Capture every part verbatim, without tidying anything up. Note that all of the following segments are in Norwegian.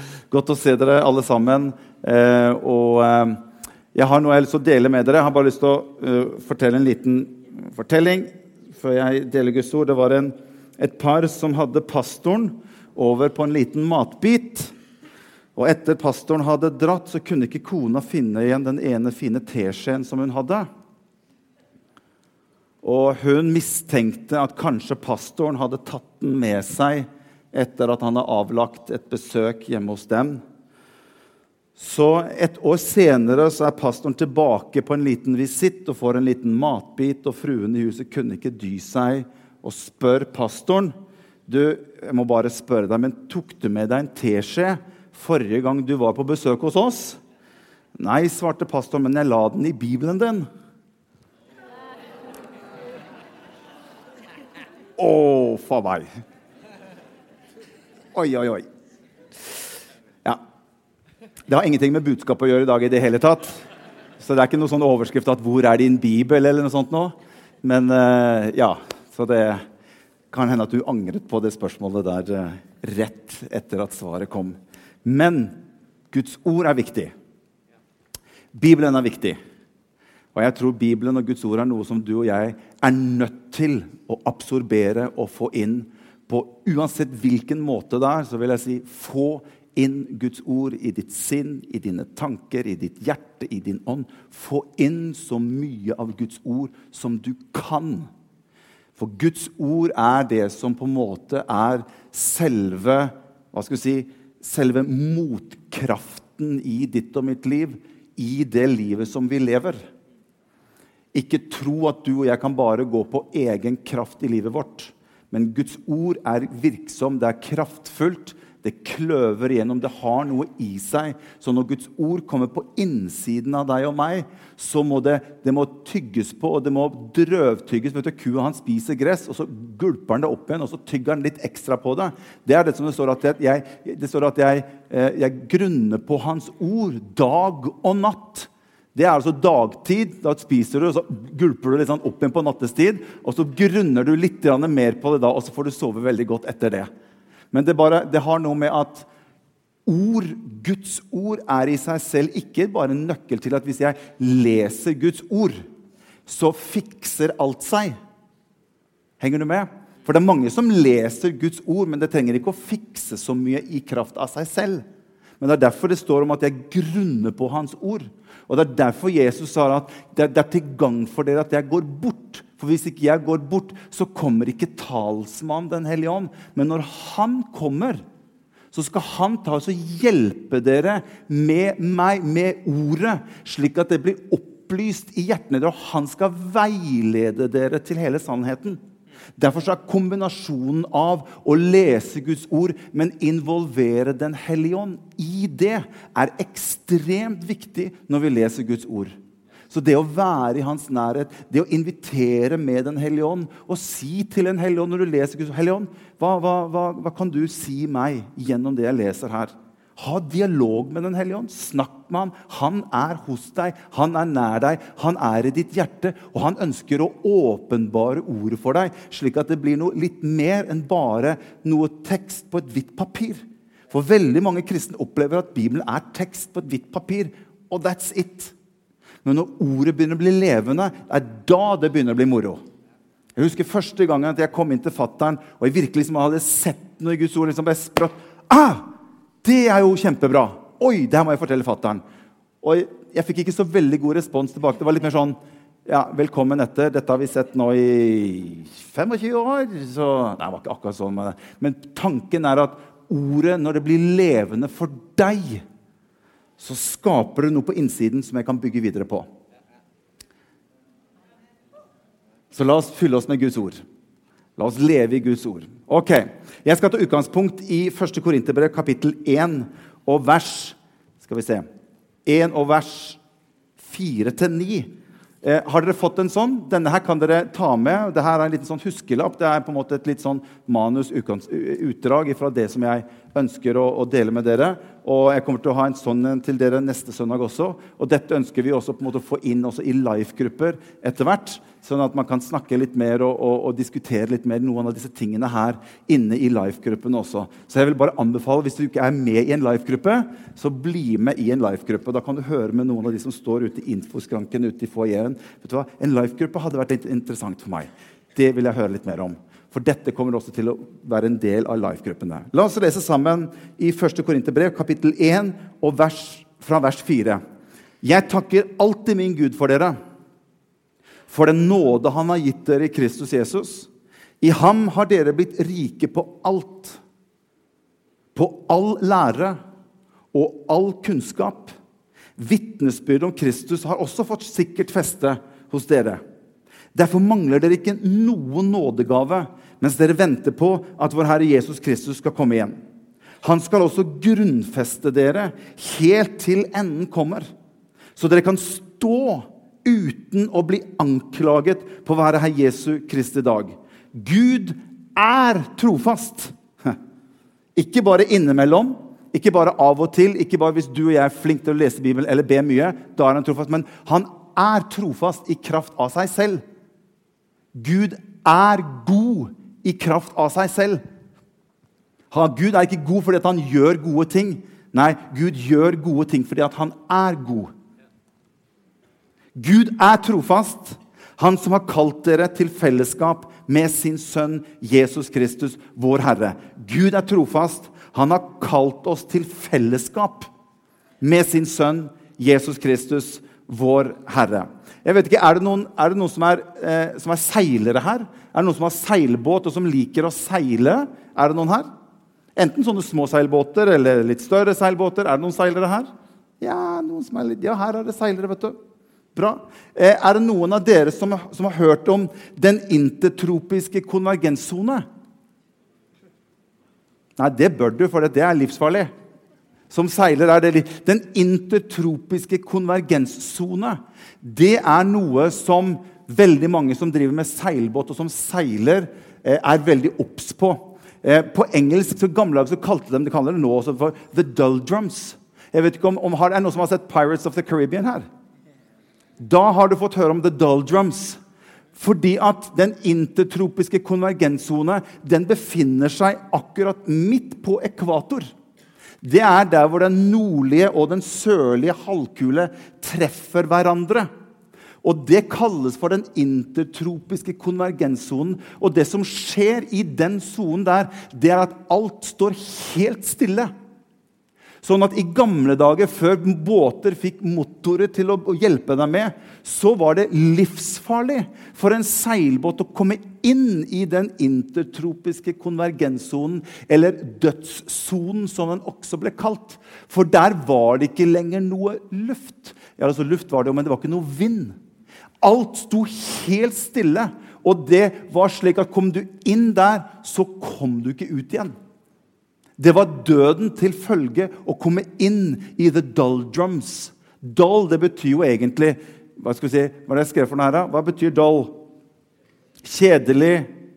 Godt å se dere alle sammen. Eh, og eh, jeg har noe jeg har lyst til å dele med dere. Jeg har bare lyst til å uh, fortelle en liten fortelling før jeg deler Guds ord. Det var en, et par som hadde pastoren over på en liten matbit. Og etter pastoren hadde dratt, så kunne ikke kona finne igjen den ene fine teskjeen som hun hadde. Og hun mistenkte at kanskje pastoren hadde tatt den med seg etter at han har avlagt et besøk hjemme hos dem. Så et år senere så er pastoren tilbake på en liten visitt og får en liten matbit, og fruen i huset kunne ikke dy seg og spør pastoren, du, jeg må bare spørre deg, men tok du med deg en teskje forrige gang du var på besøk hos oss? Nei, svarte pastoren, men jeg la den i Bibelen din. Åh, for meg. Oi, oi, oi. Ja. Det har ingenting med budskap å gjøre i dag i det hele tatt. Så det er ikke noe sånn overskrift at hvor er din Bibel eller noe sånt nå. Men uh, ja, så det kan hende at du angret på det spørsmålet der uh, rett etter at svaret kom. Men Guds ord er viktig. Bibelen er viktig. Og jeg tror Bibelen og Guds ord er noe som du og jeg er nødt til å absorbere og få inn på uansett hvilken måte det er, så vil jeg si, få inn Guds ord i ditt sinn, i dine tanker, i ditt hjerte, i din ånd. Få inn så mye av Guds ord som du kan. For Guds ord er det som på en måte er selve, hva skal vi si, selve motkraften i ditt og mitt liv, i det livet som vi lever. Ikke tro at du og jeg kan bare gå på egen kraft i livet vårt. Men Guds ord er virksom, det er kraftfullt, det kløver igjennom, det har noe i seg. Så når Guds ord kommer på innsiden av deg og meg, så må det, det må tygges på, og det må drøvtygges. Vet du, kua han spiser gress, og så gulper han det opp igjen, og så tygger han litt ekstra på det. Det er det som det står at jeg, det står at jeg, jeg grunner på hans ord dag og natt. Det er altså dagtid, da spiser du, og så gulper du litt sånn opp igjen på nattestid, og så grunner du litt mer på det da, og så får du sove veldig godt etter det. Men det, bare, det har noe med at ord, Guds ord er i seg selv ikke bare en nøkkel til at hvis jeg leser Guds ord, så fikser alt seg. Henger du med? For det er mange som leser Guds ord, men det trenger ikke å fikse så mye i kraft av seg selv. Men det er derfor det står om at jeg grunner på hans ord. Og det er derfor Jesus sa at det er til gang for dere at jeg går bort. For hvis ikke jeg går bort, så kommer ikke talsmann den hellige ånd. Men når han kommer, så skal han ta oss og hjelpe dere med meg, med ordet, slik at det blir opplyst i hjertene dere, og han skal veilede dere til hele sannheten. Derfor er kombinasjonen av å lese Guds ord, men involvere den hellige ånd i det, er ekstremt viktig når vi leser Guds ord. Så det å være i hans nærhet, det å invitere med den hellige ånd, og si til den hellige ånd når du leser Guds hellige ånd, hva, hva, hva, hva kan du si meg gjennom det jeg leser her? Ha dialog med den hellige ånd. Snakk med han. Han er hos deg. Han er nær deg. Han er i ditt hjerte. Og han ønsker å åpenbare ordet for deg, slik at det blir noe litt mer enn bare noe tekst på et hvitt papir. For veldig mange kristne opplever at Bibelen er tekst på et hvitt papir, og that's it. Men når ordet begynner å bli levende, er da det begynner å bli moro. Jeg husker første gangen at jeg kom inn til fatteren, og jeg virkelig liksom hadde sett noe i Guds ord, liksom bare sprøtt. Ah! Det er jo kjempebra. Oi, det her må jeg fortelle fatteren. Og jeg, jeg fikk ikke så veldig god respons tilbake. Det var litt mer sånn, ja, velkommen etter. Dette har vi sett nå i tjuefem år. Så, nei, det var ikke akkurat sånn med det. Men tanken er at ordet, når det blir levende for deg, så skaper det noe på innsiden som jeg kan bygge videre på. Så la oss fylle oss med Guds ord. La oss leve i Guds ord. Ok, jeg skal ta utgangspunkt i første Korinterbrev kapittel én og vers, skal vi se, én og vers fire til ni. Eh, har dere fått en sånn? Denne her kan dere ta med. Dette er en liten sånn huskelapp. Det er på en måte et litt sånn manus utdrag fra det som jeg ønsker å, å dele med dere. og jeg kommer til å ha en sånn til dere neste søndag også. Og dette ønsker vi også på en måte å få inn også i live-grupper etter hvert, sånn at man kan snakke litt mer og, og, og diskutere litt mer noen av disse tingene her inne i live-gruppen også. Så jeg vil bare anbefale, hvis du ikke er med i en live-gruppe, så bli med i en live-gruppe. Da kan du høre med noen av de som står ute i infoskranken, ute i foajeren. Vet du hva? En live-gruppe hadde vært litt interessant for meg. Det vil jeg høre litt mer om. For dette kommer også til å være en del av live-gruppene. La oss lese sammen i første Korinterbrev, kapittel én, og vers, fra vers fire. Jeg takker alltid min Gud for dere, for den nåde han har gitt dere i Kristus Jesus. I ham har dere blitt rike på alt, på all lære og all kunnskap. Vittnesbyrd om Kristus har også fått sikkert feste hos dere. Derfor mangler dere ikke noen nådegave, mens dere venter på at vår Herre Jesus Kristus skal komme igjen. Han skal også grunnfeste dere helt til enden kommer, så dere kan stå uten å bli anklaget på vår Herre Jesu Kristi dag. Gud er trofast. Ikke bare innimellom, ikke bare av og til, ikke bare hvis du og jeg er flink til å lese Bibelen eller be mye, da er han trofast, men han er trofast i kraft av seg selv. Gud er god i kraft av seg selv. Gud er ikke god fordi han gjør gode ting. Nei, Gud gjør gode ting fordi han er god. Gud er trofast. Han som har kalt dere til fellesskap med sin sønn Jesus Kristus, vår Herre. Gud er trofast. Han har kalt oss til fellesskap med sin sønn Jesus Kristus, vår Herre. Jeg vet ikke, er det noen, er det noen som, er, eh, som er seilere her? Er det noen som har seilbåt og som liker å seile? Er det noen her? Enten sånne små seilbåter eller litt større seilbåter. Er det noen seilere her? Ja, noen som er litt, ja, her er det seilere, vet du. Bra. Eh, er det noen av dere som, som har hørt om den intertropiske konvergenszone? Nei, det bør du, for det er livsfarlig. Som seiler er det den intertropiske konvergenszone. Det er noe som veldig mange som driver med seilbåt og som seiler er veldig obs på. På engelsk, så gammeldag så kalte de, de kaller det nå også for the doldrums. Jeg vet ikke om, om er det noen som har sett Pirates of the Caribbean her? Da har du fått høre om the doldrums. Fordi at den intertropiske konvergenszone, den befinner seg akkurat midt på ekvator. Det er der hvor den nordlige og den sørlige halvkule treffer hverandre. Og det kalles for den intertropiske konvergenszonen. Og det som skjer i den zonen der, det er at alt står helt stille. Sånn at i gamle dager, før båter fikk motorer til å hjelpe dem med, så var det livsfarlig for en seilbåt å komme inn i den intertropiske konvergenszonen, eller dødszonen, som den også ble kalt. For der var det ikke lenger noe luft. Ja, altså luft var det jo, men det var ikke noe vind. Alt sto helt stille, og det var slik at kom du inn der, så kom du ikke ut igjen. Det var døden til følge å komme inn i the doldrums. Dold, det betyr jo egentlig, hva skal vi si, hva er det jeg skrev for noe her da? Hva betyr dold? Kjedelig,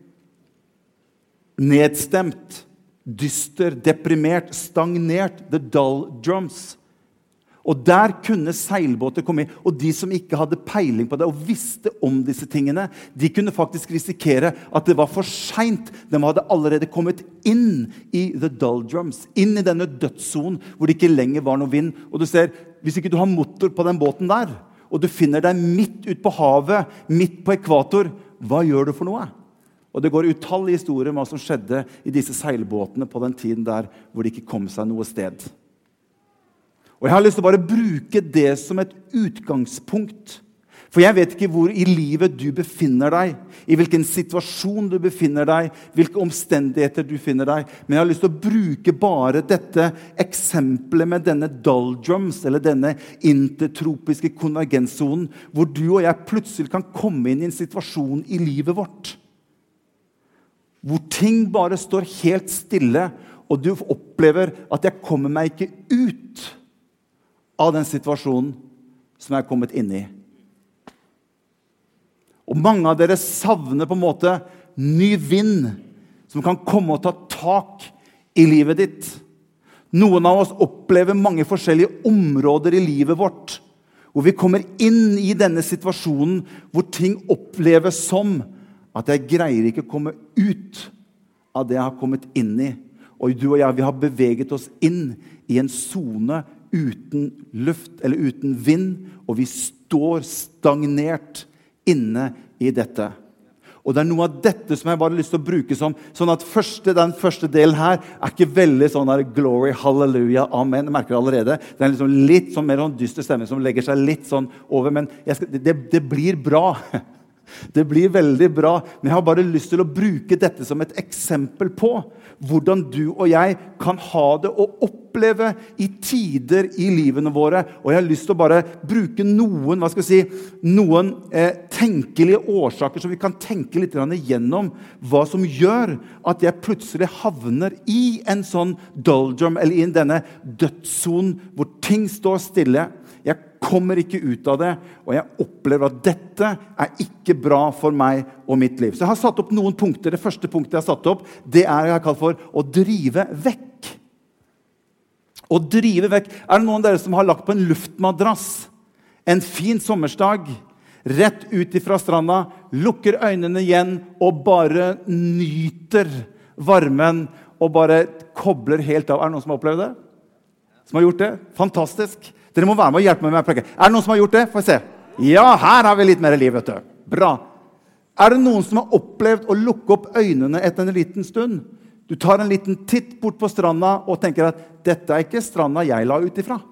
nedstemt, dyster, deprimert, stagnert, the doldrums. Og der kunne seilbåter komme inn, og de som ikke hadde peiling på det og visste om disse tingene, de kunne faktisk risikere at det var for sent. De hadde allerede kommet inn i the doldrums, inn i denne dødszonen hvor det ikke lenger var noe vind. Og du ser, hvis ikke du har motor på den båten der, og du finner deg midt ut på havet, midt på ekvator, hva gjør du for noe? Og det går utallige historier om hva som skjedde i disse seilbåtene på den tiden der hvor det ikke kom seg noe sted. Og jeg har lyst til å bare bruke det som et utgangspunkt. For jeg vet ikke hvor i livet du befinner deg, i hvilken situasjon du befinner deg, hvilke omstendigheter du finner deg. Men jeg har lyst til å bruke bare dette eksempelet med denne doldrums, eller denne intertropiske konvergenszonen, hvor du og jeg plutselig kan komme inn i en situasjon i livet vårt. Hvor ting bare står helt stille, og du opplever at jeg kommer meg ikke ut av den situasjonen som jeg er kommet inn i. Og mange av dere savner på en måte ny vind som kan komme og ta tak i livet ditt. Noen av oss opplever mange forskjellige områder i livet vårt, hvor vi kommer inn i denne situasjonen, hvor ting oppleves som at jeg greier ikke å komme ut av det jeg har kommet inn i. Og du og jeg, vi har beveget oss inn i en zone uten luft eller uten vind, og vi står stagnert inne i dette. Og det er noe av dette som jeg bare har lyst til å bruke som, sånn at første, den første delen her er ikke veldig sånn der glory, halleluja, amen. Jeg merker det allerede. Det er liksom litt sånn mer sånn dyster stemme som legger seg litt sånn over, men jeg skal, det, det blir bra. Det blir veldig bra, men jeg har bare lyst til å bruke dette som et eksempel på hvordan du og jeg kan ha det og oppleve i tider i livene våre. Og jeg har lyst til å bare bruke noen, hva skal jeg si, noen eh, tenkelige årsaker som vi kan tenke litt igjennom hva som gjør at jeg plutselig havner i en sånn doldrum, eller i denne dødszonen hvor ting står stille. Jeg kommer ikke ut av det, og jeg opplever at dette er ikke bra for meg og mitt liv. Så jeg har satt opp noen punkter. Det første punktet jeg har satt opp, det er jeg har kalt for å drive vekk. Å drive vekk. Er det noen av dere som har lagt på en luftmadrass en fin sommersdag, rett ut ifra stranda, lukker øynene igjen og bare nyter varmen og bare kobler helt av? Er det noen som har opplevd det? Som har gjort det? Fantastisk. Dere må være med og hjelpe meg med å preike. Er det noen som har gjort det? Får jeg se. Ja, her har vi litt mer liv, vet du. Bra. Er det noen som har opplevd å lukke opp øynene etter en liten stund? Du tar en liten titt bort på stranda og tenker at dette er ikke stranda jeg la ut ifra.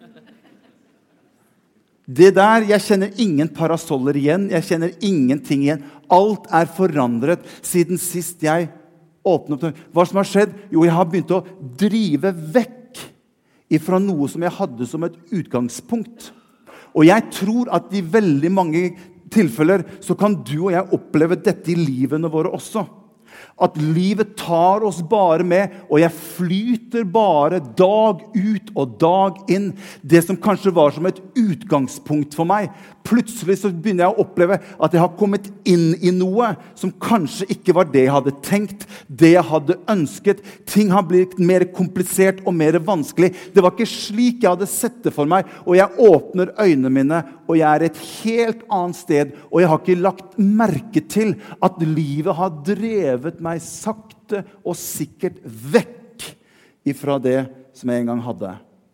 Det der, jeg kjenner ingen parasoller igjen. Jeg kjenner ingenting igjen. Alt er forandret siden sist jeg åpnet opp. Hva som har skjedd? Jo, jeg har begynt å drive vekk ifra noe som jeg hadde som et utgangspunkt. Og jeg tror at i veldig mange tilfeller så kan du og jeg oppleve dette i livene våre også. At livet tar oss bare med, og jeg flyter bare dag ut og dag inn. Det som kanskje var som et utgangspunkt for meg. Plutselig så begynner jeg å oppleve at jeg har kommet inn i noe som kanskje ikke var det jeg hadde tenkt, det jeg hadde ønsket. Ting har blitt mer komplisert og mer vanskelig. Det var ikke slik jeg hadde sett det for meg, og jeg åpner øynene mine, og jeg er et helt annet sted, og jeg har ikke lagt merke til at livet har drevet meg sakte og sikkert vekk ifra det som jeg en gang hadde.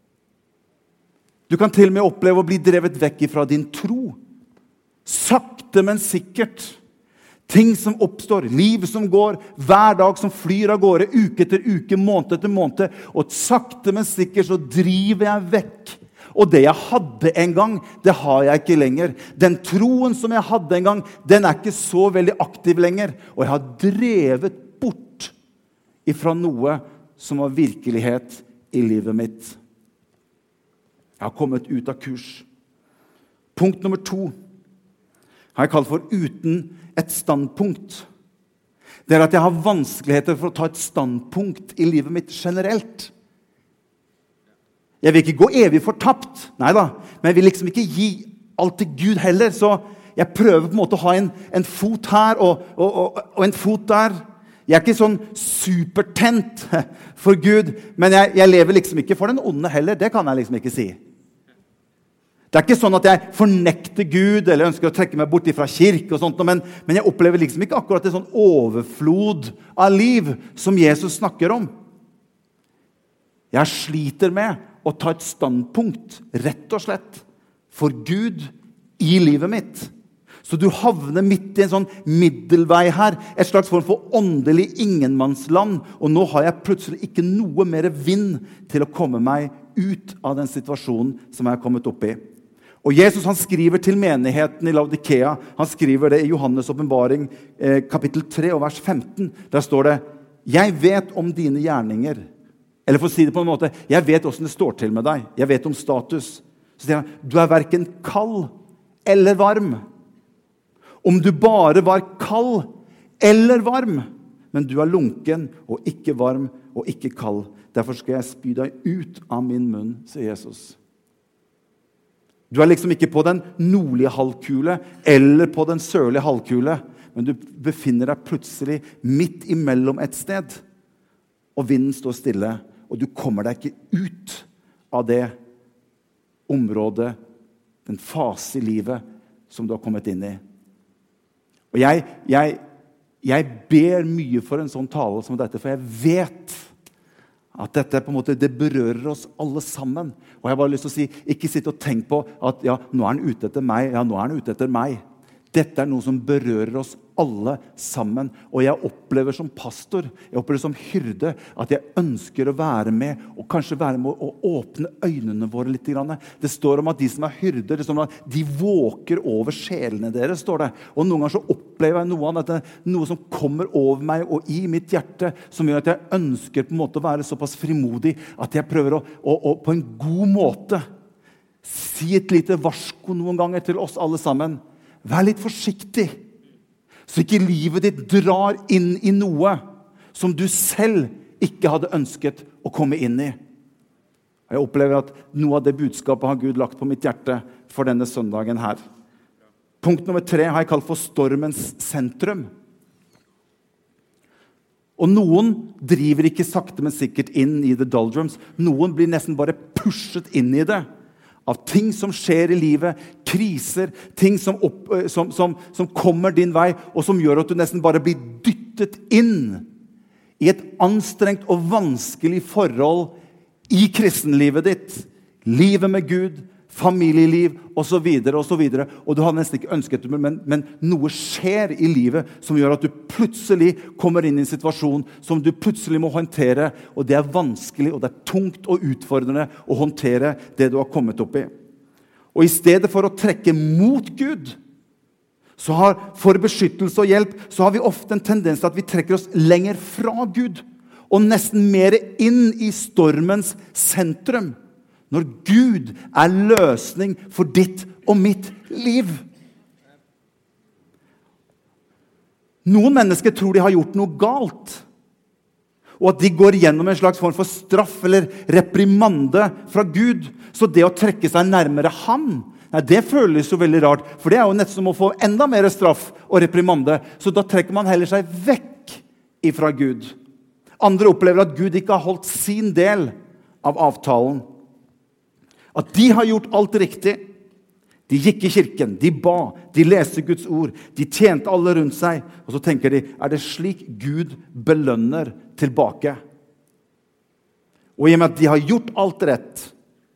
Du kan til og med oppleve å bli drevet vekk ifra din tro. Sakte, men sikkert. Ting som oppstår, liv som går, hver dag som flyr av gårde, uke etter uke, måned etter måned, og sakte, men sikkert så driver jeg vekk. Og det jeg hadde en gang, det har jeg ikke lenger. Den troen som jeg hadde en gang, den er ikke så veldig aktiv lenger. Og jeg har drevet bort ifra noe som var virkelighet i livet mitt. Jeg har kommet ut av kurs. Punkt nummer to har jeg kalt for uten et standpunkt. Det er at jeg har vanskeligheter for å ta et standpunkt i livet mitt generelt. Jeg vil ikke gå evig fortapt, neida, men jeg vil liksom ikke gi alt til Gud heller, så jeg prøver på en måte å ha en, en fot her og, og, og, og en fot der. Jeg er ikke sånn supertent for Gud, men jeg, jeg lever liksom ikke for den onde heller, det kan jeg liksom ikke si. Det er ikke sånn at jeg fornekter Gud eller ønsker å trekke meg bort fra kirke og sånt, men, men jeg opplever liksom ikke akkurat en sånn overflod av liv som Jesus snakker om. Jeg sliter med å ta et standpunkt, rett og slett, for Gud i livet mitt. Så du havner midt i en sånn middelvei her, et slags form for åndelig ingenmannsland, og nå har jeg plutselig ikke noe mer vind til å komme meg ut av den situasjonen som jeg har kommet opp i. Og Jesus han skriver til menigheten i Laodikea, han skriver det i Johannes åpenbaring, eh, kapittel tre og vers femten, der står det, «Jeg vet om dine gjerninger». Eller for å si det på en måte, jeg vet hvordan det står til med deg. Jeg vet om status. Så sier han, du er hverken kald eller varm. Om du bare var kald eller varm, men du er lunken og ikke varm og ikke kald. Derfor skal jeg spy deg ut av min munn, sier Jesus. Du er liksom ikke på den nordlige halvkule eller på den sørlige halvkule, men du befinner deg plutselig midt imellom et sted, og vinden står stille, og du kommer deg ikke ut av det området, den fase i livet som du har kommet inn i. Og jeg, jeg, jeg ber mye for en sånn tale som dette, for jeg vet at dette på en måte, det berører oss alle sammen. Og jeg har bare lyst til å si, ikke sitt og tenk på at ja, nå er han ute etter meg, ja, nå er han ute etter meg. Dette er noe som berører oss alle sammen. Og jeg opplever som pastor, jeg opplever som hyrde, at jeg ønsker å være med, og kanskje være med å åpne øynene våre litt. Det står om at de som er hyrder, det står om at de våker over sjelene deres, står det. Og noen ganger så opplever jeg noe av dette, noe som kommer over meg og i mitt hjerte, som gjør at jeg ønsker på en måte å være såpass frimodig, at jeg prøver å, å, å på en god måte si et lite varsko noen ganger til oss alle sammen. Vær litt forsiktig, så ikke livet ditt drar inn i noe som du selv ikke hadde ønsket å komme inn i. Jeg opplever at noe av det budskapet har Gud lagt på mitt hjerte for denne søndagen her. Punkt nummer tre har jeg kalt for stormens sentrum. Og noen driver ikke sakte, men sikkert inn i the doldrums. Noen blir nesten bare pushet inn i det. Av ting som skjer i livet, kriser, ting som, opp, som, som, som kommer din vei, og som gjør at du nesten bare blir dyttet inn i et anstrengt og vanskelig forhold i kristenlivet ditt. Livet med Gud, familieliv, og så videre, og så videre. Og du har nesten ikke ønsket det, men, men noe skjer i livet som gjør at du plutselig kommer inn i en situasjon som du plutselig må håndtere, og det er vanskelig, og det er tungt og utfordrende å håndtere det du har kommet opp i. Og i stedet for å trekke mot Gud, så har, for beskyttelse og hjelp, så har vi ofte en tendens til at vi trekker oss lenger fra Gud, og nesten mer inn i stormens sentrum. Når Gud er løsning for ditt og mitt liv. Noen mennesker tror de har gjort noe galt, og at de går gjennom en slags form for straff eller reprimande fra Gud. Så det å trekke seg nærmere ham, nei, det føles jo veldig rart, for det er jo nett som å få enda mer straff og reprimande. Så da trekker man heller seg vekk ifra Gud. Andre opplever at Gud ikke har holdt sin del av avtalen. At de har gjort alt riktig. De gikk i kirken, de ba, de leste Guds ord, de tjente alle rundt seg. Og så tenker de, er det slik Gud belønner tilbake? Og i og med at de har gjort alt rett,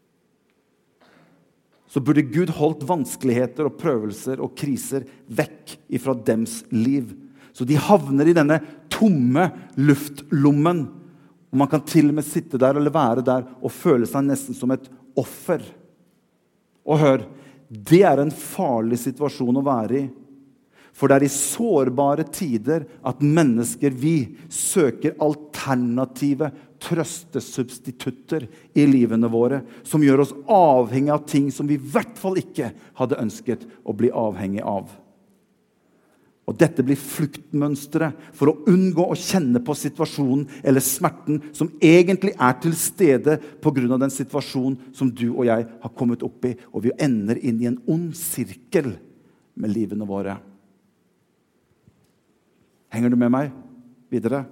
så burde Gud holdt vanskeligheter og prøvelser og kriser vekk ifra dems liv. Så de havner i denne tomme luftlommen. Og man kan til og med sitte der eller være der og føle seg nesten som et offer. Og hør, det er en farlig situasjon å være i. For det er i sårbare tider at mennesker, vi, søker alternative trøstesubstitutter i livene våre, som gjør oss avhengig av ting som vi i hvert fall ikke hadde ønsket å bli avhengig av. Og dette blir fluktmønstre for å unngå å kjenne på situasjonen eller smerten som egentlig er til stede på grunn av den situasjonen som du og jeg har kommet opp i, og vi ender inn i en ond sirkel med livene våre. Henger du med meg videre?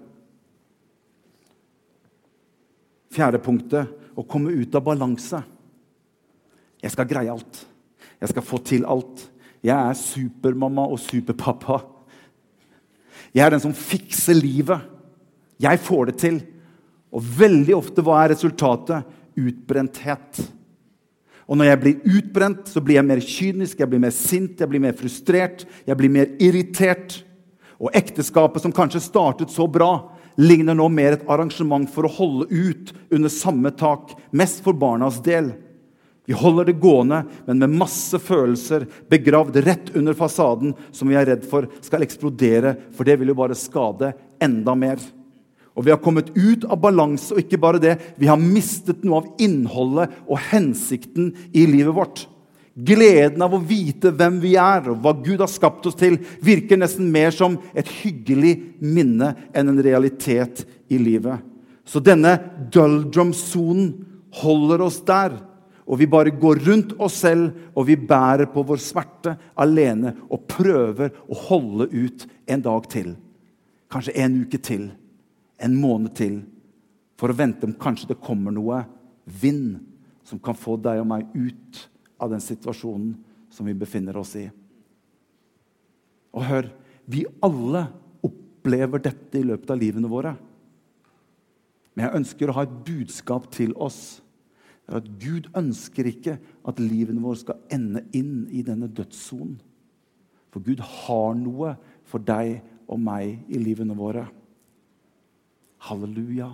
Fjerde punktet, å komme ut av balanse. Jeg skal greie alt. Jeg skal få til alt. Jeg er supermamma og superpappa. Jeg er den som fikser livet. Jeg får det til. Og veldig ofte, hva er resultatet? Utbrenthet. Og når jeg blir utbrent, så blir jeg mer kynisk, jeg blir mer sint, jeg blir mer frustrert, jeg blir mer irritert. Og ekteskapet som kanskje startet så bra, ligner nå mer et arrangement for å holde ut under samme tak, mest for barnas del. Vi holder det gående, men med masse følelser begravd rett under fasaden som vi er redd for skal eksplodere, for det vil jo bare skade enda mer. Og vi har kommet ut av balanse, og ikke bare det, vi har mistet noe av innholdet og hensikten i livet vårt. Gleden av å vite hvem vi er, og hva Gud har skapt oss til, virker nesten mer som et hyggelig minne enn en realitet i livet. Så denne doldrumssonen holder oss der, og vi bare går rundt oss selv, og vi bærer på vår smerte alene, og prøver å holde ut en dag til. Kanskje en uke til, en måned til. for å vente om kanskje det kommer noe vind som kan få deg og meg ut av den situasjonen som vi befinner oss i. Og hør, vi alle opplever dette i løpet av livene våre. Men jeg ønsker å ha et budskap til oss. Det er at Gud ønsker ikke at livene våre skal ende inn i denne dødssonen. For Gud har noe for deg og meg i livene våre. Halleluja.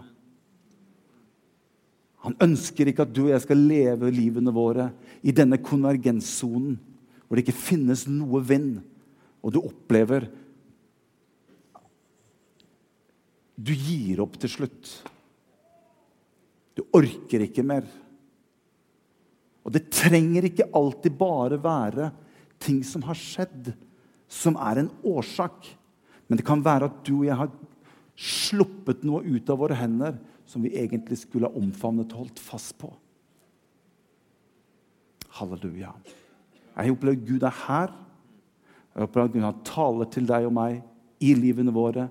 Han ønsker ikke at du og jeg skal leve livene våre i denne konvergenssonen, hvor det ikke finnes noe vind, og du opplever du gir opp til slutt. Du orker ikke mer. Og det trenger ikke alltid bare være ting som har skjedd, som er en årsak. Men det kan være at du og jeg har sluppet noe ut av våre hender som vi egentlig skulle ha omfavnet og holdt fast på. Halleluja. Jeg opplever at Gud er her. Jeg opplever at Gud taler til deg og meg i livene våre.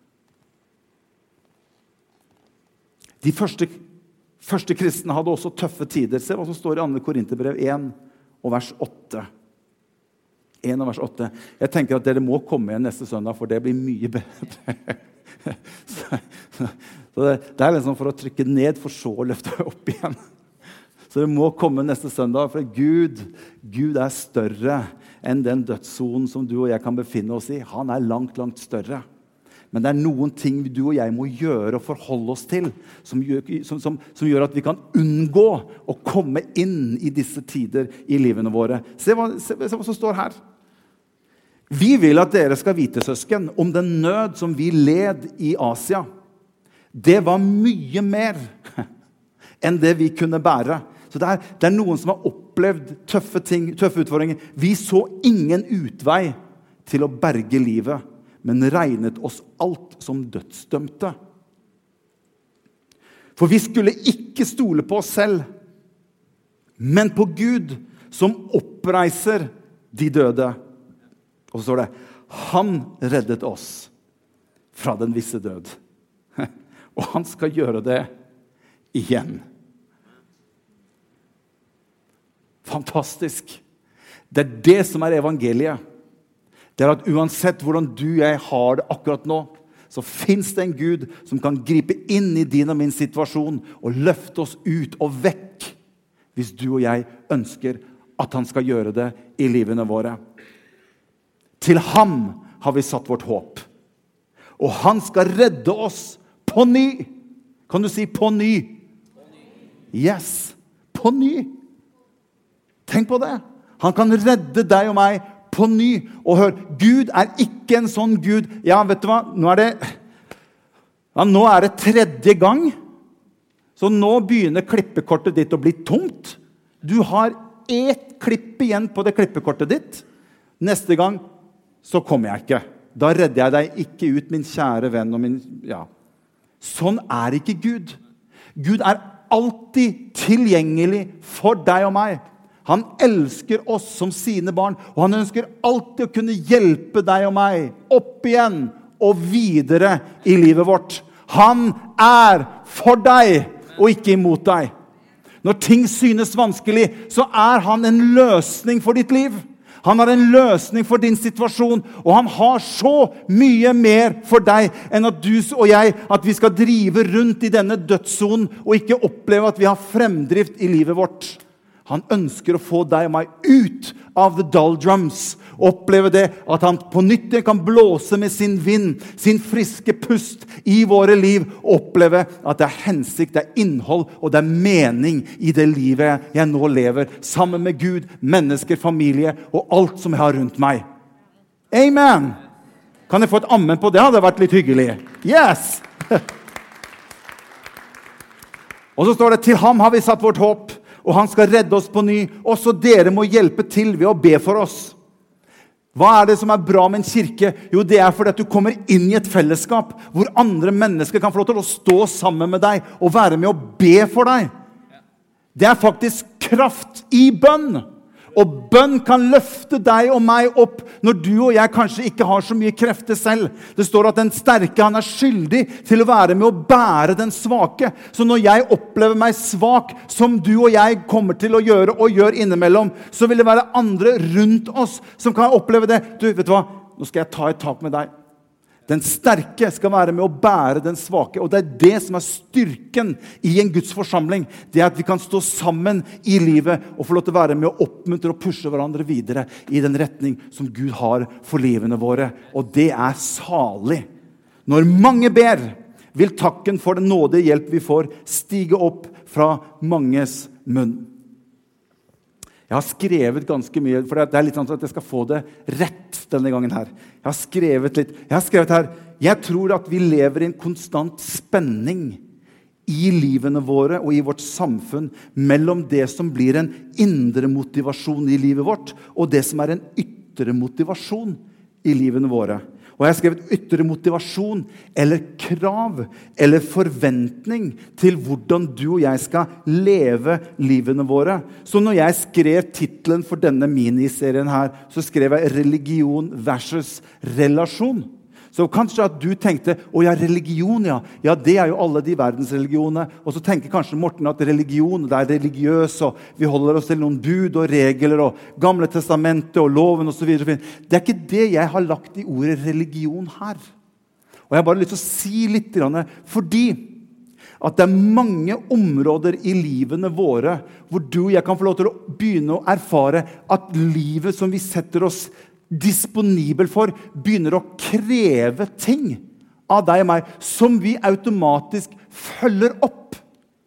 De første, første kristne hadde også tøffe tider. Se hva som står i andre Korinterbrev én og vers åtte. én og vers åtte. Jeg tenker at dere må komme igjen neste søndag, for det blir mye bedre. så, så, så det, det er liksom for å trykke ned, for så å løfte opp igjen. Så dere må komme neste søndag, for Gud, Gud er større enn den dødssonen som du og jeg kan befinne oss i. Han er langt, langt større. Men det er noen ting du og jeg må gjøre og forholde oss til, som gjør, som, som, som gjør at vi kan unngå å komme inn i disse tider i livene våre. Se hva, se, se hva som står her. Vi vil at dere skal vite, søsken, om den nød som vi led i Asia. Det var mye mer enn det vi kunne bære. Så det er, det er noen som har opplevd tøffe ting, tøffe utfordringer. Vi så ingen utvei til å berge livet, men regnet oss alt som dødsdømte. For vi skulle ikke stole på oss selv, men på Gud, som oppreiser de døde. Og så står det, han reddet oss fra den visse død. Og han skal gjøre det igjen. Fantastisk. Det er det som er evangeliet. Det er at uansett hvordan du og jeg har det akkurat nå, så finnes det en Gud som kan gripe inn i din og min situasjon og løfte oss ut og vekk, hvis du og jeg ønsker at han skal gjøre det i livene våre. Til ham har vi satt vårt håp. Og han skal redde oss på ny. Kan du si på ny? Yes, på ny. Tenk på det. Han kan redde deg og meg på ny. Og hør, Gud er ikke en sånn Gud. Ja, vet du hva? Nå er det, ja, nå er det tredje gang. Så nå begynner klippekortet ditt å bli tomt. Du har ett klipp igjen på det klippekortet ditt. Neste gang så kommer jeg ikke. Da redder jeg deg ikke ut, min kjære venn og min, ja. Sånn er ikke Gud. Gud er alltid tilgjengelig for deg og meg. Han elsker oss som sine barn, og han ønsker alltid å kunne hjelpe deg og meg opp igjen og videre i livet vårt. Han er for deg og ikke imot deg. Når ting synes vanskelig, så er han en løsning for ditt liv. Han har en løsning for din situasjon, og han har så mye mer for deg enn at du og jeg, at vi skal drive rundt i denne dødssonen og ikke oppleve at vi har fremdrift i livet vårt. Han ønsker å få deg og meg ut av the doldrums, og oppleve det at han på nytt kan blåse med sin vind, sin friske pust i våre liv, og oppleve at det er hensikt, det er innhold, og det er mening i det livet jeg nå lever, sammen med Gud, mennesker, familie, og alt som jeg har rundt meg. Amen! Kan jeg få et amen på det? Det hadde vært litt hyggelig. Yes! Og så står det, til ham har vi satt vårt håp, og han skal redde oss på ny. Også dere må hjelpe til ved å be for oss. Hva er det som er bra med en kirke? Jo, det er fordi at du kommer inn i et fellesskap hvor andre mennesker kan få lov til å stå sammen med deg og være med å be for deg. Det er faktisk kraft i bønn. Og bønn kan løfte deg og meg opp når du og jeg kanskje ikke har så mye krefter selv. Det står at den sterke, han er skyldig til å være med å bære den svake. Så når jeg opplever meg svak, som du og jeg kommer til å gjøre og gjør innimellom, så vil det være andre rundt oss som kan oppleve det. Du, vet du hva? Nå skal jeg ta et tak med deg. Den sterke skal være med å bære den svake, og det er det som er styrken i en Guds forsamling. Det er at vi kan stå sammen i livet og få lov til å være med å oppmuntre og pushe hverandre videre i den retning som Gud har for livene våre. Og det er salig. Når mange ber, vil takken for den nådige hjelp vi får stige opp fra manges munn. Jeg har skrevet ganske mye, for det er litt sånn at jeg skal få det rett denne gangen her. Jeg har skrevet litt. Jeg har skrevet her, jeg tror at vi lever i en konstant spenning i livene våre og i vårt samfunn mellom det som blir en indre motivasjon i livet vårt, og det som er en ytre motivasjon i livene våre. Og jeg har skrevet ytre motivasjon, eller krav, eller forventning til hvordan du og jeg skal leve livene våre. Så når jeg skrev titlen for denne miniserien her, så skrev jeg religion versus relasjon. Så kanskje at du tenkte, å ja, religion, ja. Ja, det er jo alle de verdensreligionene. Og så tenker kanskje Morten at religion, det er religiøs, og vi holder oss til noen bud og regler, og gamle testamentet og loven og så videre. Det er ikke det jeg har lagt i ordet religion her. Og jeg har bare lyst til å si litt, fordi at det er mange områder i livene våre, hvor du og jeg kan få lov til å begynne å erfare at livet som vi setter oss disponibel for, begynner å kreve ting av deg og meg, som vi automatisk følger opp.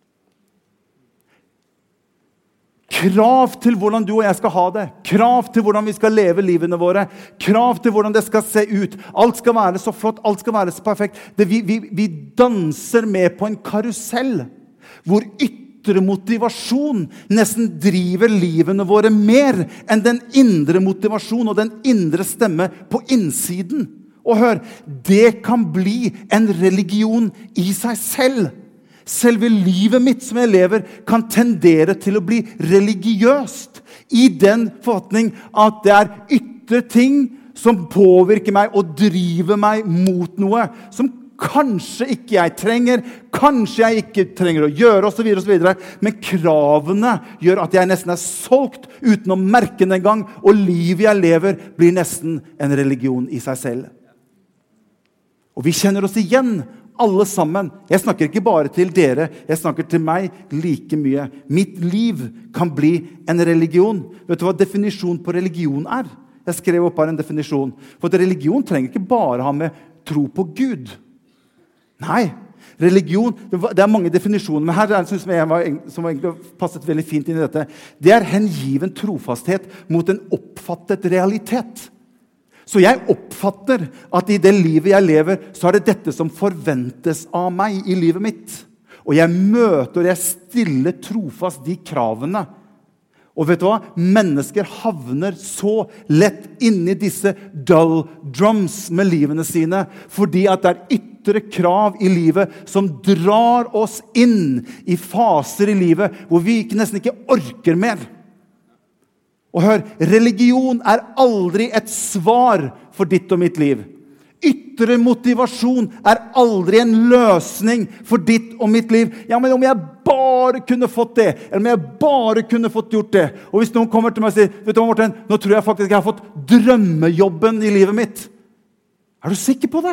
Krav til hvordan du og jeg skal ha det. Krav til hvordan vi skal leve livene våre. Krav til hvordan det skal se ut. Alt skal være så flott, alt skal være så perfekt. Det, vi, vi, vi danser med på en karusell, hvor ytterligere motivasjon nesten driver livene våre mer enn den indre motivasjon og den indre stemme på innsiden. Og hør, det kan bli en religion i seg selv. Selve livet mitt som jeg lever kan tendere til å bli religiøst i den forfatning at det er ytre ting som påvirker meg og driver meg mot noe som kanskje ikke jeg trenger, kanskje jeg ikke trenger å gjøre, og så videre, og så videre. Men kravene gjør at jeg nesten er solgt uten å merke den en gang, og livet jeg lever blir nesten en religion i seg selv. Og vi kjenner oss igjen, alle sammen. Jeg snakker ikke bare til dere, jeg snakker til meg like mye. Mitt liv kan bli en religion. Vet du hva definisjon på religion er? Jeg skrev opp her en definisjon. For at religion trenger ikke bare ha med tro på Gud. Nei, religion, det er mange definisjoner, men her er det som, jeg var, som egentlig passet veldig fint inn i dette. Det er hengiven trofasthet mot en oppfattet realitet. Så jeg oppfatter at i det livet jeg lever, så er det dette som forventes av meg i livet mitt. Og jeg møter, og jeg stiller trofast de kravene. Og vet du hva? Mennesker havner så lett inn i disse dull drums med livene sine, fordi at det er ytre krav i livet som drar oss inn i faser i livet hvor vi ikke, nesten ikke orker mer. Og hør, religion er aldri et svar for ditt og mitt liv. Ytre motivasjon er aldri en løsning for ditt og mitt liv. Ja, men om jeg bare kunne fått det, eller om jeg bare kunne fått gjort det. Og hvis noen kommer til meg og sier, vet du hva, Morten, nå tror jeg faktisk jeg har fått drømmejobben i livet mitt. Er du sikker på det?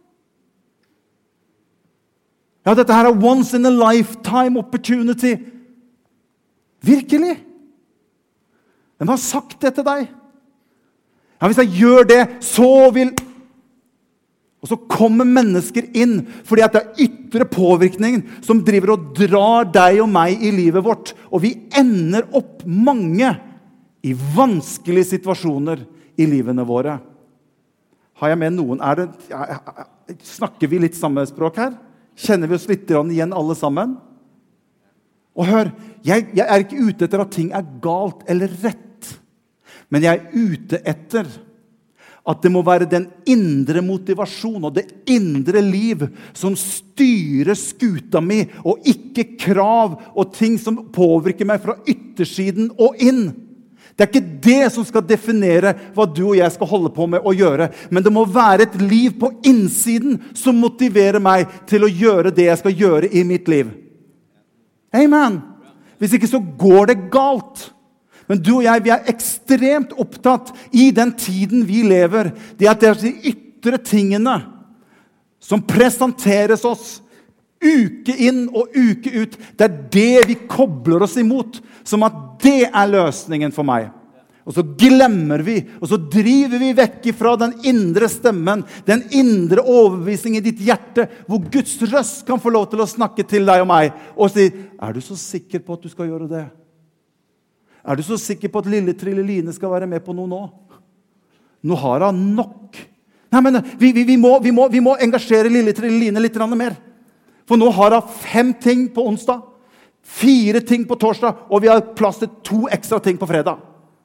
Ja, dette her er once in a lifetime opportunity. Virkelig? Hvem har sagt det til deg? Ja, hvis jeg gjør det, så vil... Og så kommer mennesker inn, fordi at det er ytre påvirkningen som driver og drar deg og meg i livet vårt. Og vi ender opp mange i vanskelige situasjoner i livene våre. Har jeg med noen? Er det, ja, snakker vi litt samme språk her? Kjenner vi oss litt igjen alle sammen? Og hør, jeg, jeg er ikke ute etter at ting er galt eller rett. Men jeg er ute etter at det må være den indre motivasjon og det indre liv som styrer skuta mi, og ikke krav og ting som påvirker meg fra yttersiden og inn. Det er ikke det som skal definere hva du og jeg skal holde på med å gjøre. Men det må være et liv på innsiden som motiverer meg til å gjøre det jeg skal gjøre i mitt liv. Amen. Hvis ikke så går det galt. Men du og jeg, vi er ekstremt opptatt i den tiden vi lever. Det at det er de ytre tingene som presenteres oss uke inn og uke ut. Det er det vi kobler oss imot, som at det er løsningen for meg. Og så glemmer vi, og så driver vi vekk fra den indre stemmen, den indre overbevisningen i ditt hjerte, hvor Guds røst kan få lov til å snakke til deg og meg, og si, er du så sikker på at du skal gjøre det? Er du så sikker på at lille Trille-Line skal være med på noe nå? Nå har han nok. Nei, men vi, vi, vi, må, vi, må, vi må engasjere lille Trille-Line litt mer. For nå har han fem ting på onsdag, fire ting på torsdag, og vi har plass til to ekstra ting på fredag.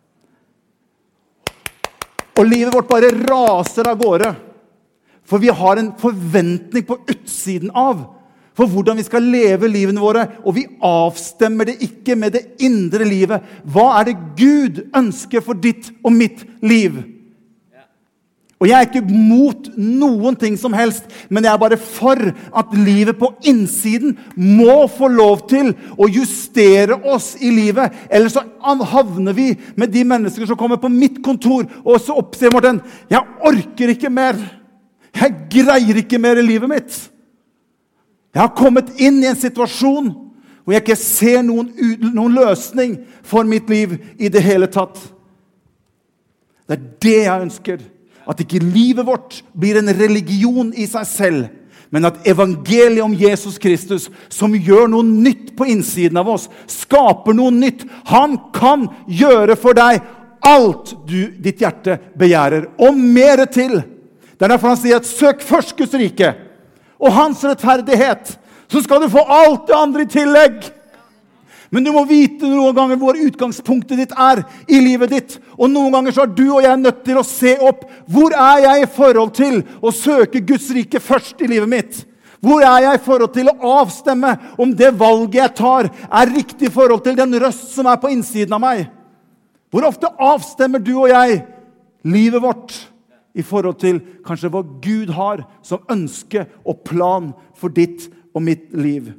Og livet vårt bare raser av gårde. For vi har en forventning på utsiden av for hvordan vi skal leve livene våre, og vi avstemmer det ikke med det indre livet. Hva er det Gud ønsker for ditt og mitt liv? Og jeg er ikke mot noen ting som helst, men jeg er bare for at livet på innsiden må få lov til å justere oss i livet. Ellers så havner vi med de mennesker som kommer på mitt kontor, og så oppsier Morten, jeg orker ikke mer. Jeg greier ikke mer i livet mitt. Jeg har kommet inn i en situasjon hvor jeg ikke ser noen, noen løsning for mitt liv i det hele tatt. Det er det jeg ønsker. At ikke livet vårt blir en religion i seg selv, men at evangeliet om Jesus Kristus, som gjør noe nytt på innsiden av oss, skaper noe nytt. Han kan gjøre for deg alt du, ditt hjerte begjærer, og mer til. Det er derfor han sier at søk først Guds rike, og hans rettferdighet, så skal du få alt det andre i tillegg. Men du må vite noen ganger hvor utgangspunktet ditt er i livet ditt. Og noen ganger så er du og jeg nødt til å se opp. Hvor er jeg i forhold til å søke Guds rike først i livet mitt? Hvor er jeg i forhold til å avstemme om det valget jeg tar er riktig i forhold til den røst som er på innsiden av meg? Hvor ofte avstemmer du og jeg livet vårt i forhold til kanskje hva Gud har som ønske og plan for ditt og mitt liv?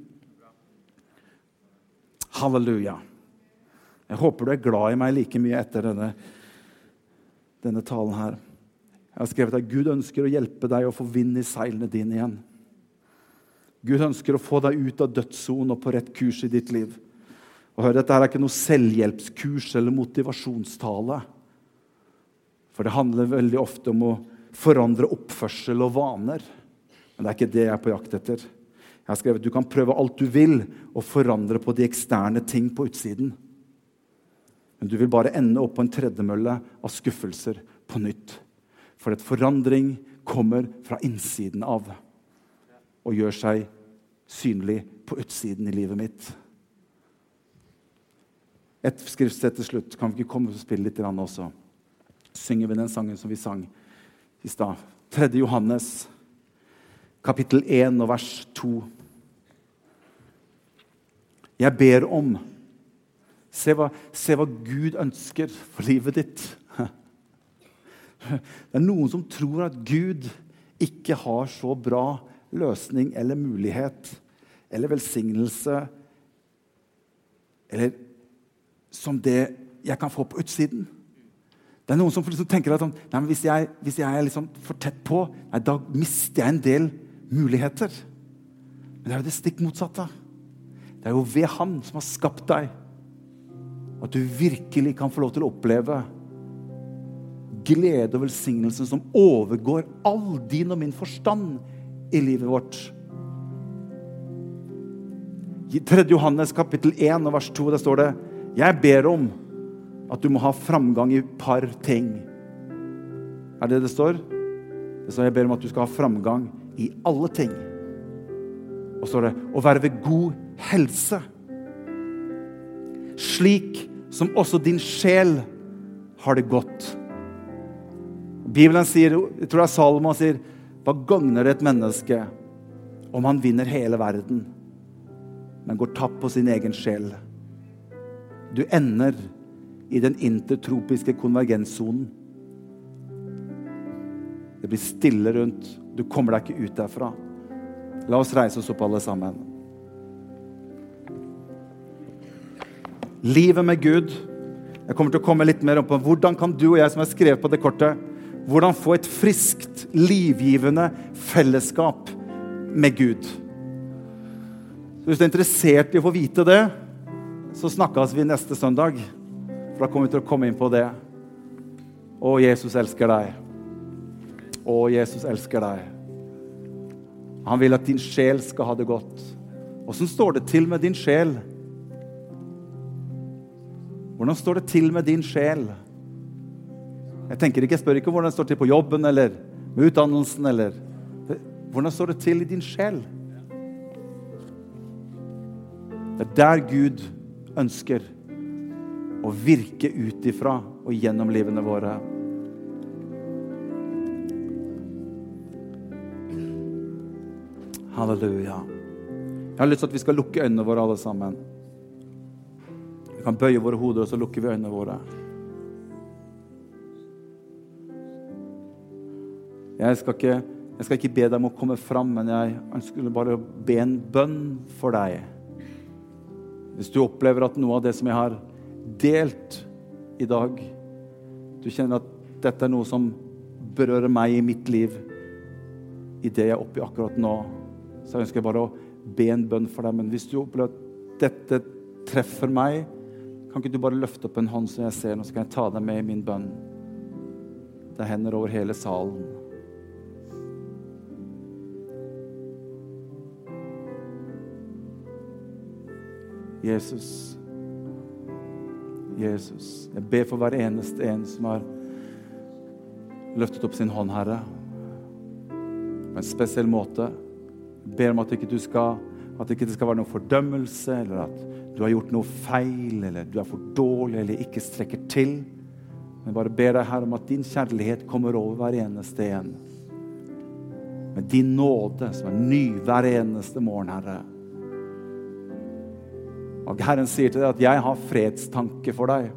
Halleluja. Jeg håper du er glad i meg like mye etter denne, denne talen her. Jeg har skrevet at Gud ønsker å hjelpe deg å få vind i seilene dine igjen. Gud ønsker å få deg ut av dødssonen og på rett kurs i ditt liv. Og hør, dette her er ikke noe selvhjelpskurs eller motivasjonstale. For det handler veldig ofte om å forandre oppførsel og vaner. Men det er ikke det jeg er på jakt etter. Jeg har skrevet, du kan prøve alt du vil og forandre på de eksterne ting på utsiden. Men du vil bare ende opp på en tredemølle av skuffelser på nytt. For et forandring kommer fra innsiden av og gjør seg synlig på utsiden i livet mitt. Et skriftsted til slutt. Kan vi ikke komme og spille litt grann også? Synger vi den sangen som vi sang i stad. tredje Johannes kapittel én og vers to. Jeg ber om, se hva, se hva Gud ønsker for livet ditt. Det er noen som tror at Gud ikke har så bra løsning eller mulighet, eller velsignelse, eller som det jeg kan få på utsiden. Det er noen som liksom tenker at nei, men hvis, jeg, hvis jeg er liksom for tett på, nei, da mister jeg en del muligheter. Men det er jo det stikk motsatte. Det er jo ved han som har skapt deg, at du virkelig kan få lov til å oppleve glede og velsignelsen som overgår all din og min forstand i livet vårt. I tredje Johannes kapittel én og vers to, der står det, jeg ber om at du må ha framgang i par ting. Er det det står? Det står, jeg ber om at du skal ha framgang i alle ting. Og så står det, å være ved god helse. Slik som også din sjel har det godt. Bibelen sier, jeg tror det er Salomon sier, hva gagner det et menneske om han vinner hele verden, men går tapt på sin egen sjel? Du ender i den intertropiske konvergenszonen. Det blir stille rundt. Du kommer deg ikke ut derfra. La oss reise oss opp alle sammen. Livet med Gud. Jeg kommer til å komme litt mer om på hvordan kan du og jeg som har skrevet på det kortet, hvordan få et friskt, livgivende fellesskap med Gud. Så hvis du er interessert i å få vite det, så snakkes vi neste søndag. For da kommer vi til å komme inn på det. Å, Jesus elsker deg. Å, Jesus elsker deg. Han vil at din sjel skal ha det godt. Hvordan står det til med din sjel? Hvordan står det til med din sjel? Jeg tenker ikke, jeg spør ikke hvordan det står til på jobben, eller med utdannelsen, eller hvordan står det til i din sjel? Det er der Gud ønsker å virke ut ifra og gjennom livene våre. Halleluja. Jeg har lyst til at vi skal lukke øynene våre alle sammen. Vi kan bøye våre hoder, og så lukker vi øynene våre. Jeg skal ikke, jeg skal ikke be deg om å komme fram, men jeg ønsker bare å be en bønn for deg. Hvis du opplever at noe av det som jeg har delt i dag, du kjenner at dette er noe som berører meg i mitt liv, i det jeg er oppe i akkurat nå, så jeg ønsker bare å be en bønn for deg. Men hvis du opplever at dette treffer meg, kan ikke du bare løfte opp en hånd så jeg ser, nå så kan jeg ta deg med i min bønn. Det er hender over hele salen. Jesus, Jesus, jeg ber for hver eneste en som har løftet opp sin hånd, Herre, på en spesiell måte. Jeg ber om at ikke du skal, at ikke det skal være noen fordømmelse, eller at du har gjort noe feil, eller du er for dårlig, eller ikke strekker til. Men bare ber deg, Herre, om at din kjærlighet kommer over hver eneste en. Med din nåde som er ny hver eneste morgen, Herre. Og Herren sier til deg at jeg har fredstanker for deg.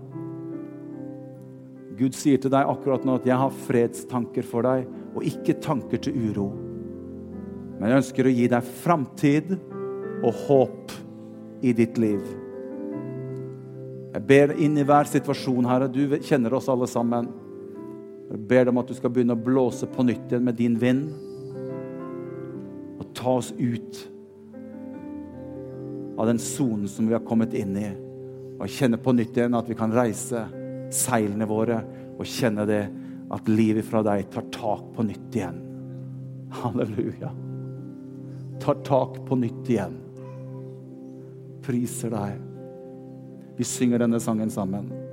Gud sier til deg akkurat nå at jeg har fredstanker for deg, og ikke tanker til uro. Men jeg ønsker å gi deg framtid og håp i ditt liv. Jeg ber inn i hver situasjon, Herre. Du kjenner oss alle sammen. Jeg ber deg om at du skal begynne å blåse på nytt igjen med din vind, og ta oss ut av den zonen som vi har kommet inn i, og kjenne på nytt igjen at vi kan reise seilene våre og kjenne det at livet fra deg tar tak på nytt igjen. Halleluja. Tar tak på nytt igjen. Priser deg. Vi synger denne sangen sammen.